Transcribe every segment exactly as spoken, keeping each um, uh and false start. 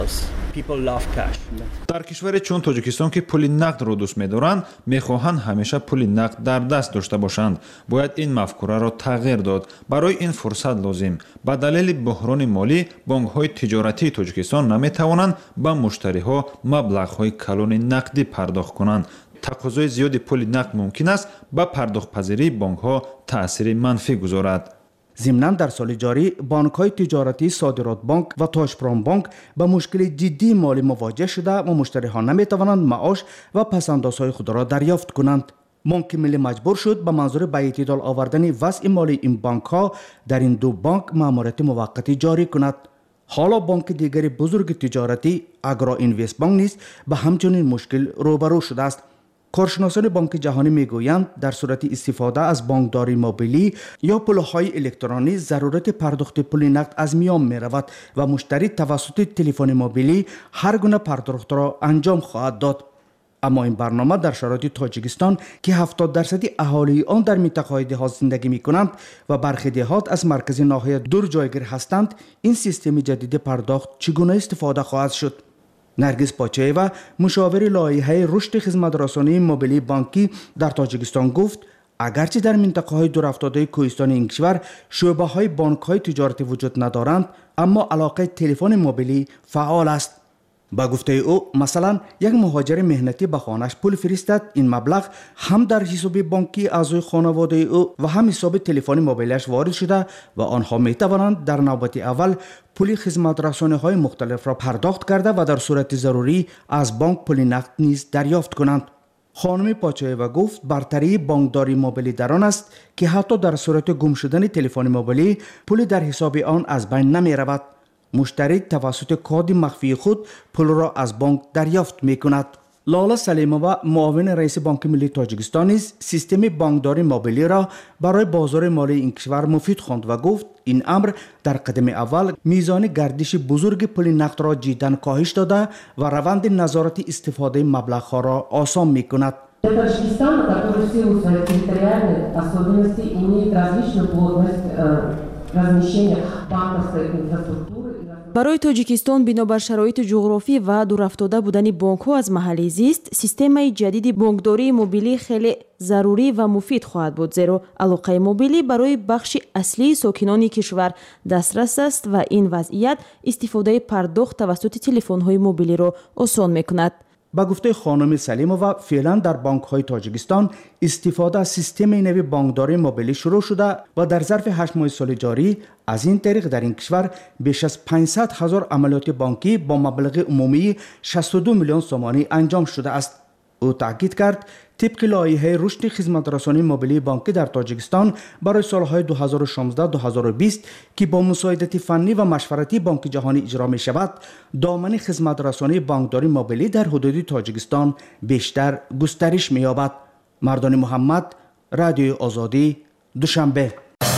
در کشوری چون تاجیکستان که پول نقد را دوست می‌دارند، می‌خواهند همیشه پول نقد در دست داشته باشند. باید این مفکوره را تغییر داد. برای این فرصت لازم. به دلیل بحران مالی، بانک‌های تجارتی تاجیکستان نمی‌توانند به مشتری‌ها مبلغ‌های کلان نقدی پرداخت کنند. تقاضای زیاد پول نقد ممکن است به پرداخت‌پذیری بانک‌ها تأثیر منفی گذارد. ضمناً در سال جاری بانک‌های تجارتی صادرات بانک و تاجپرام بانک با مشکل جدی مالی مواجه شده و مشتری‌ها نمی‌توانند معاش و پس‌اندازهای خود را دریافت کنند. بانک ملی مجبور شد به منظور به اعتدال آوردن وضع مالی این بانک‌ها در این دو بانک مأموریت موقتی جاری کند. حالا بانک دیگری بزرگ تجارتی اگرا اینوست بانک نیز به همچنین مشکل روبرو شده است. کارشناسان بانک جهانی میگویند در صورت استفاده از بانکداری موبیلی یا پولهای الکترونی ضرورت پرداخت پول نقد از میان می رود و مشتری توسط تلفن موبیلی هر گونه پرداخت را انجام خواهد داد. اما این برنامه در شرایط تاجیکستان که هفتاد درصد اهالی آن در منطقه‌های دهات زندگی می‌کنند و برخی دهات از مرکز ناحیه دور جایگیر هستند، این سیستم جدید پرداخت چگونه استفاده خواهد شد؟ نرگس پاچایوا مشاور لایحه رشد خدمت‌رسانی موبیلی بانکی در تاجیکستان گفت اگرچه در منطقه‌های دورافتاده کوهستان این کشور شعبه‌های بانک‌های تجارتی وجود ندارند، اما علاقه تلفن موبیلی فعال است. با گفته او مثلا یک مهاجر مهنتی به خانه‌اش پول فرستد، این مبلغ هم در حساب بانکی اعضای خانواده او و هم حساب تلفن موبیلش وارد شده و آنها می توانند در نوبت اول پول خدمت رسانی‌های مختلف را پرداخت کرده و در صورت ضروری از بانک پول نقد نیز دریافت کنند. خانم پاچایوا گفت برتری بانکداری موبیلی در آن است که حتی در صورت گم شدن تلفن موبیلی پول در حساب آن از بین نمی رود. مشتری توسط کد مخفی خود پول را از بانک دریافت می کند. لالا سلیمова معاون رئیس بانک ملی تاجیکستان نیز سیستم بانکداری موبیلی را برای بازار مالی این کشور مفید خواند و گفت این امر در قدم اول میزان گردش بزرگ پول نقد را جداً کاهش داده و روند نظارت استفاده مبلغ‌ها را آسان می کند. Таджикистан, который в силу своей территориальной особенности имеет различную плотность размещения банковской инфраструктуры. برای تاجیکستان بنابر شرایط جغرافی و دورافتاده بودن بانک‌ها از محل زیست، سیستم جدید بانکداری موبیلی خیلی ضروری و مفید خواهد بود، زیرا علاقه موبیلی برای بخش اصلی ساکنان کشور دسترس است و این وضعیت استفاده پرداخت توسط تلفن‌های موبیلی را آسان می‌کند. با گفته خانم سلیمова فعلا در بانک‌های تاجیکستان استفاده از سیستم نوی بانکداری موبیلی شروع شده و در ظرف هشت ماه سال جاری از این طریق در این کشور بیش از پانصد هزار عملیات بانکی با مبلغ عمومی شصت و دو میلیون سومانی انجام شده است. او تاکید کرد طبق لایحه رشد خدمت‌رسانی موبیلی بانکی در تاجیکستان برای سالهای دو هزار و شانزده تا دو هزار و بیست که با مساعدت فنی و مشورتی بانک جهانی اجرا می شود، دامن خدمت‌رسانی بانکداری موبیلی در حدود تاجیکستان بیشتر گسترش می یابد. مردان محمد، رادیو آزادی، دوشنبه.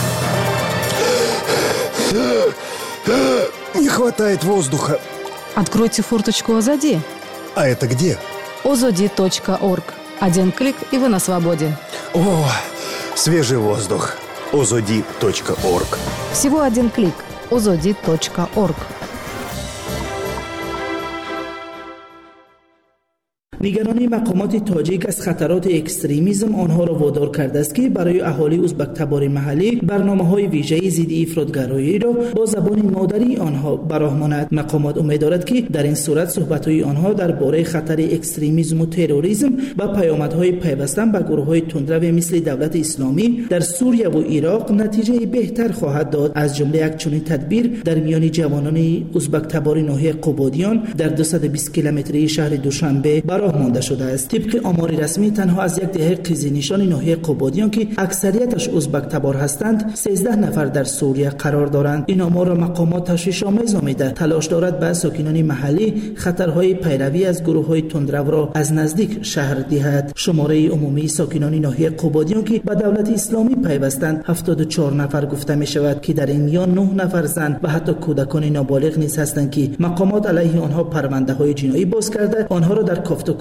Не хватает воздуха. Откройте форточку Озоди. А это где? озоди точка орг. Один клик, и вы на свободе. О, свежий воздух. озоди точка орг. Всего один клик. озоди точка орг. نگرانی مقامات تاجیک از خطرات اکستریمیسم آنها را وادار کرده است که برای اهالی ازبک تبار محلی برنامه‌های ویژه‌ای ضد افراطگرایی را با زبان مادری آنها براه ماند. مقامات امید دارد که در این صورت صحبت‌های آنها درباره خطر اکستریمیسم و تروریسم و پیامدهای پیوستن به گروه‌های تندرو مثل دولت اسلامی در سوریه و عراق نتیجه بهتر خواهد داد. از جمله یک چنین تدبیر در میان جوانان ازبک تبار ناحیه قبادیان در دویست و بیست کیلومتری شهر دوشنبه براه مانده شده است. طبق آمار رسمی تنها از یک دهه قیزینشان ناحیه قبادیان که اکثریتش ازبک تبار هستند سیزده نفر در سوریه قرار دارند. این آمار را مقامات تشویش‌آمیز نامیده تلاش دارد به ساکنان محلی خطرهای پیروی از گروه‌های تندرو را از نزدیک شهر دهد. شماره عمومی ساکنان ناحیه قبادیان که به دولت اسلامی پیوستند هفتاد و چهار نفر گفته می شود که در این میان نه نفر زن و حتی کودکان نابالغ نیز هستند که مقامات علیه آنها پرونده‌های جنایی باز کرده آنها را در کافتو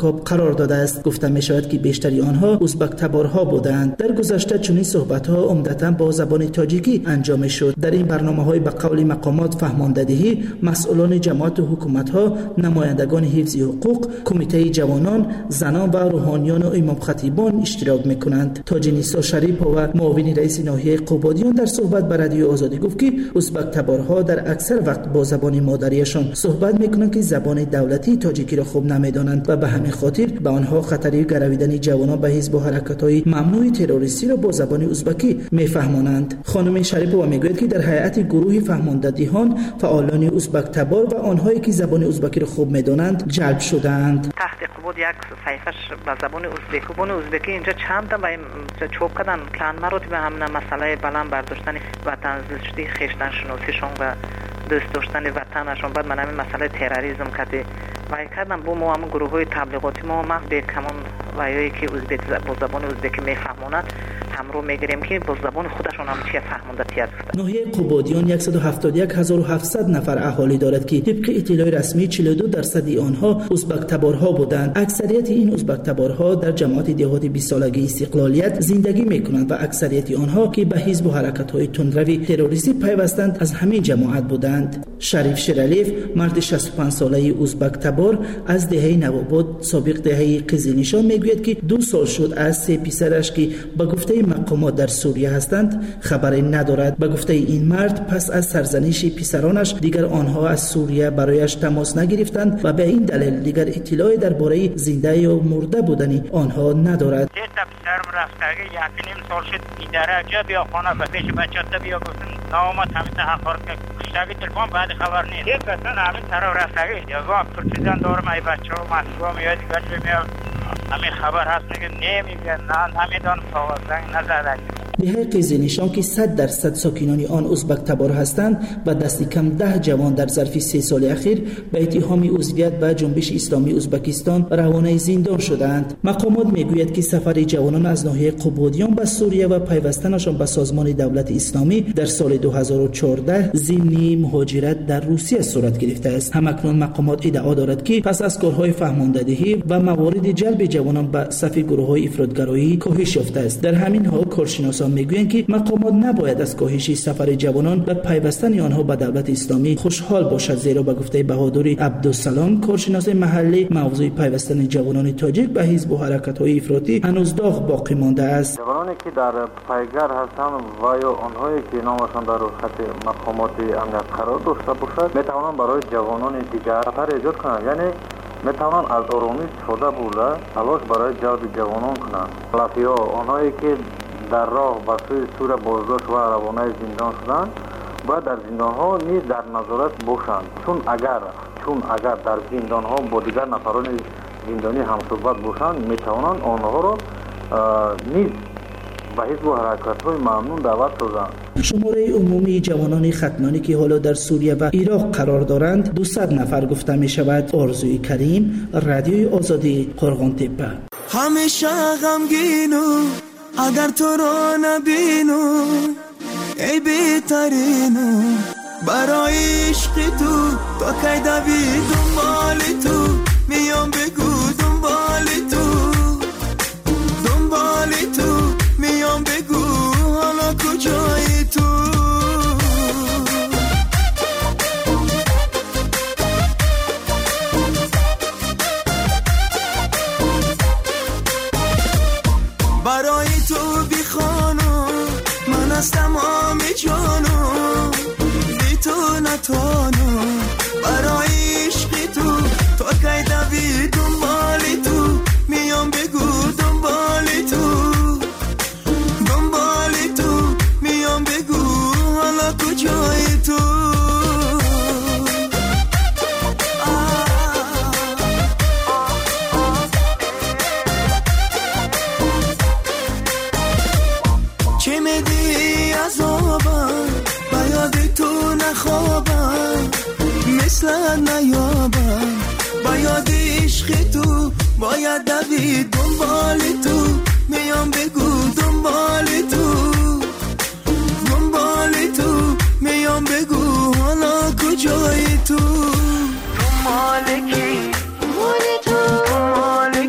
انتخاب قرار داده است. گفته می شود که بیشتری آنها ازبک تبارها بودند. در گذشته چنین صحبت ها عمدتاً با زبان تاجیکی انجام شد. در این برنامه های به قول مقامات فهماندهی مسئولان جماعت و حکومت ها، نمایندگان حفظ حقوق، کمیته جوانان، زنان و روحانیان و امام خطیبان اشتراک میکنند. تاج نیسا شریف و معاون رئیس ناحیه قبادیان در صحبت با رادیو آزادی گفت که ازبک تبارها در اکثر وقت با زبان مادریشان صحبت میکنند که زبان دولتی تاجیکی را خوب نمیدانند و به همین خاطر به آنها خطری گرویدن جوانان به حزب و حرکت‌های ممنوع تروریستی را با زبان ازبکی میفهمانند. خانم شریفова میگوید که در هیئت گروه فهماندهان فعالان ازبک تبار و آنهایی که زبان ازبکی را خوب میدانند جلب شدند. تحت قبود یک صحیفش به زبان ازبکی زبان ازبکی اینجا چند تا به چوب کردن چند مراتب همین مسئله بلند برداشتن وطن زشتی خیشتن شناسیشون و دوست داشتن وطنشون. بعد من همین مسئله تروریسم کردی وای کردم با ما هم گروه های تبلیغاتی ما ما به کمان وایایی که ازبک با زبان ازبکی میفهمونند همرو میگیریم که با زبان خودشون هم چی فهمونده تیاد کرد. ناحیه قبادیان صد و هفتاد و یک هزار و هفتصد نفر اهالی دارد که طبق اطلاع رسمی چهل و دو درصد آنها ازبک تبارها بودند. اکثریت این ازبک تبارها در جماعت دهاتی بیست سالگی استقلالیت زندگی میکنند و اکثریت آنها که به حزب و حرکت‌های تندروی تروریستی پیوستند از همین جماعت بودند. شریف شرالیف مرد شصت و پنج ساله ازبک تبار از دهه نواباد سابق دهه قزلنشان میگوید که دو سال شد از سه پسرش که به گفته مقامات در سوریه هستند خبری ندارد. به گفته این مرد پس از سرزنش پسرانش دیگر آنها از سوریه برایش تماس نگرفتند و به این دلیل دیگر اطلاعی درباره زنده یا مرده بودن آنها ندارد. سه تا پسرم رفتگی یک نیم سال شد ایداره جا بیا خانه به پیش بچه‌ها بیا گفتن نامت همین تحقیر که کشتگی تلفن بعد خبر نیست. یک کسان همین طرف رفتگی جواب پرسیدن دارم ای بچه‌ها مسئول میاد دیگه میاد همین خبر هست میگه نمیگه نه نمیدونم فوق زنگ نزدن. دهه قزلنشان که صد درصد ساکنان آن ازبک تبار هستند و دست کم ده جوان در ظرف سه سال اخیر به اتهام عضویت به جنبش اسلامی ازبکستان روانه زندان شدند. مقامات میگوید که سفر جوانان از ناحیه قبادیان به سوریه و پیوستنشان به سازمان دولت اسلامی در سال دو هزار و چهارده ضمن مهاجرت در روسیه صورت گرفته است. همکنون مقامات ادعا دارد که پس از کارهای فهماندهی و موارد جلب جوانان به صف گروه‌های افراطگرایی کاهش یافته است. در همین حال کارشناسان میگویند که مقامات نباید از کاهش سفر جوانان و پیوستن آنها به دولت اسلامی خوشحال باشد، زیرا به گفته بهادر عبدالسلام کارشناس محلی موضوع پیوستن جوانان تاجیک به حزب و حرکت‌های افراطی هنوز داغ باقی مانده است. جوانانی که در پایگاه هستند و یا آنهایی که نامشان در خط مقامات امنیت قرار داشته باشد میتوانند برای جوانان دیگر خطر ایجاد کنند، یعنی میتوانند از آرامی استفاده بوده تلاش برای جلب جوانان کنند. لافیا آنهایی که در راه به سوی سور بازداشت و روانه زندان شدند باید در زندان ها نیز در نظارت باشند، چون اگر چون اگر در زندان ها با دیگر نفران زندانی همصحبت باشند میتوانند آنها را نیز به حزب و حرکت های ممنون دعوت سازند. شماره عمومی جوانان ختمانی که حالا در سوریه و عراق قرار دارند دویست نفر گفته می شود. آرزوی کریم، رادیوی آزادی، قرغانتپه. همیشه غمگینو اگر تو را نبینو ای بهترینو برای عشق تو تا کی دوی دنبال تو میام بگو دنبال تو دنبال تو میام بگو حالا کجایی تو برای تو بی خانو من از تمام جانو بی تو نتانو برای عشق تو تا کی دوی دنبال تو میام بگو دنبال تو دنبال تو میام بگو حالا کجایی تو چه میدی عذابم با یاد تو نخوابم مثل نیابم با یاد عشق تو باید دوید دنبال تو میام بگو دنبال تو دنبال تو میام بگو حالا کجایی تو دنبال کی دنبال تو دنبال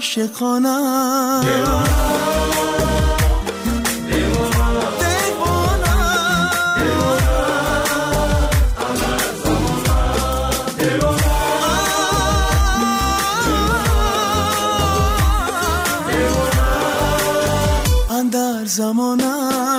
عاشقانه در زمانه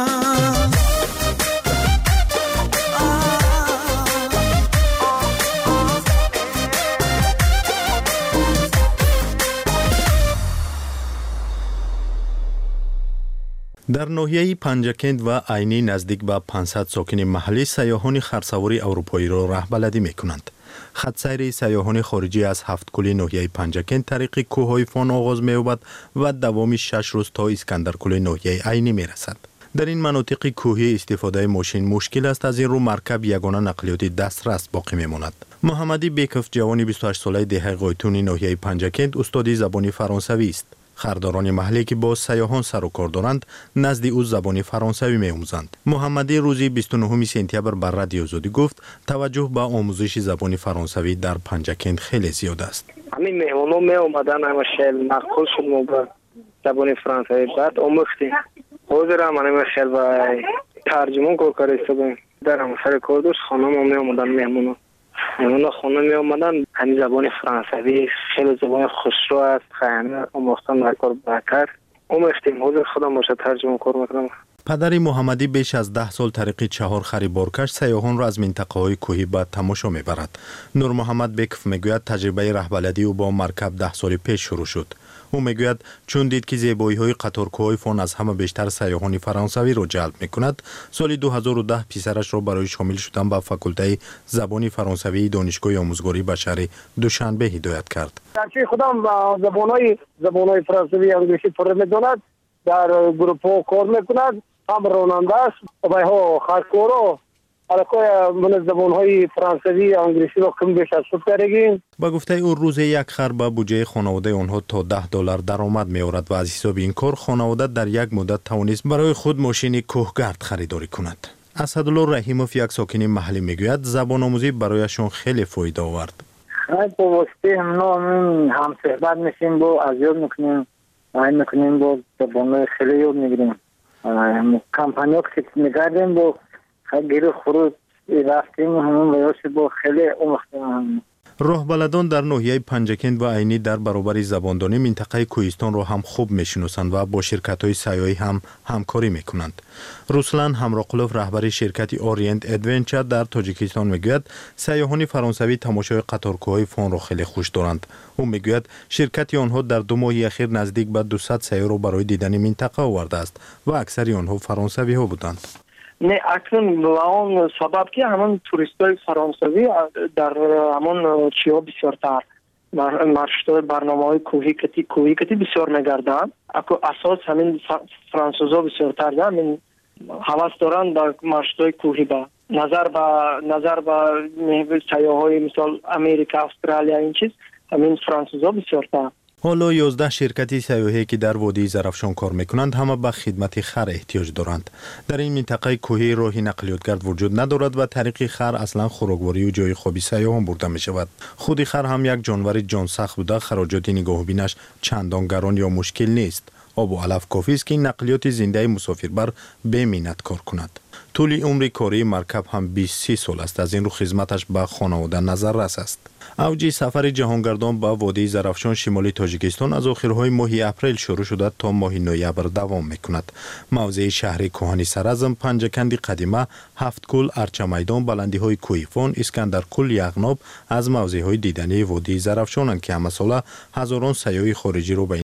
در ناحیه پنجکند و عینی نزدیک به پانصد ساکن محلی سیاحان خرسواری اروپایی را رهبردی می‌کنند. خط سیر سیاحان خارجی از هفت کل ناحیه پنجکند طریق کوههای فان آغاز می‌یابد و دوامی شش روز تا اسکندرکل ناحیه عینی می‌رسد. در این مناطق کوهی استفاده ماشین مشکل است، از این رو مرکب یگانه نقلیات دسترس باقی می‌ماند. محمدی بیکف جوان بیست و هشت ساله دهه قایتون ناحیه پنجکند استادی زبان فرانسوی است. خرداران محلی که با سیاحان سر و کار دارند نزد او زبان فرانسوی می‌آموزند. محمدی روزی بیست و نهم سپتامبر بر رادیو آزادی گفت توجه به آموزش زبان فرانسوی در پنجکند خیلی زیاد است. همین مهمانا می اومدن اما خیلی مقبول شد ما با زبان فرانسوی بعد آموختیم. حاضر هم من خیلی با ترجمه کار کردیم. در همسر کردوس خانم می اومدن مهمانا. مهمانا خانم می اومدن همین زبان فرانسوی خیلی زبان خسرو است. خیلی آموختن در کار بهتر. آموختیم حاضر خودم باشه ترجمه کار میکنم. پدر محمدی بیش از ده سال طریق چهار خریبارکش سیاحان را از منطقه های کوهی به تماشا میبرد. نور محمد بیکف میگوید تجربه رهبردی او با مرکب ده سال پیش شروع شد. او میگوید چون دید که زیبایی های قطارکوهای فان از همه بیشتر سیاحان فرانسوی را جلب میکند، سال دو هزار و ده پسرش را برای شامل شدن به فاکولته زبان فرانسوی دانشگاه آموزگاری به شهر دوشنبه هدایت کرد. درچه خودم زبانهای زبانهای فرانسوی انگلیسی پر میداند، در گروپ ها کار میکند، هم راننده است و ها خرکارا علاقه من زبانهای فرانسوی انگلیسی را کم بیش از خود کردیم. با گفته او روز یک خر به بودجه خانواده آنها تا ده دلار درآمد می‌آورد و از حساب این کار خانواده در یک مدت توانست برای خود ماشین کوهگرد خریداری کند. اسدالله رحیموف یک ساکن محلی میگوید زبان آموزی برایشان خیلی فایده آورد. خیلی با واسطه همنا هم صحبت میشیم با از یاد میکنیم این میکنیم با زبان خیلی یاد میگیریم. کمپانی ها که میگردیم با خیلی خروج رفتیم همون ویاسی با خیلی امختیم. راهبلدان در ناحیه پنجکند و عینی در برابر زباندانی منطقه کوهستان را هم خوب میشناسند و با شرکت‌های سیاحی هم همکاری میکنند. رسلان همراقلوف رهبر شرکت اورینت ادونچر در تاجیکستان میگوید سیاحان فرانسوی تماشای قطارکوهای فان را خیلی خوش دارند. او میگوید شرکت آنها در دو ماه اخیر نزدیک به دویست سیاح را برای دیدن منطقه آورده است و اکثر آنها فرانسوی ها بودند. نه اکنون به اون سبب که همون توریستای فرانسوی در همون چیا بسیارتر مرشدهای برنامه های کوهی کتی کوهی کتی بسیار میگردن. اکو اساس همین فرانسوزا بسیارتر دارن، همین حواس دارن در مرشدهای کوهی با نظر با نظر با سیاحای مثال امریکا، استرالیا این چیز همین فرانسوزا بسیارتر. حالا یازده شرکتی سیاحی که در وادی زرافشان کار میکنند همه به خدمت خر احتیاج دارند. در این منطقه کوهی راهی نقلیاتگرد وجود ندارد و طریق خر اصلا خوراکواری و جای خوابی سیاحان برده می شود. خود خر هم یک جانور جانسخت بوده، خراجات نگاه بینش چندان گران یا مشکل نیست. آب و علف کافی است که نقلیات زنده مسافربر به منت کار کند. طول عمر کاری مرکب هم بیست و سه سال است، از این رو خدمتش به خانواده نظر رس است. اوج سفر جهانگردان به وادی زرافشان شمالی تاجیکستان از آخرهای ماه اپریل شروع شده تا ماه نوامبر دوام میکند. موضع شهر کهانی سرازم، پنجکند قدیمه، هفت کل، ارچه میدان، بلندی های کوهفان، اسکندرکل، یغناب از موضع های دیدنی وادی زرافشانند که همه ساله هزاران سیاح خارجی رو به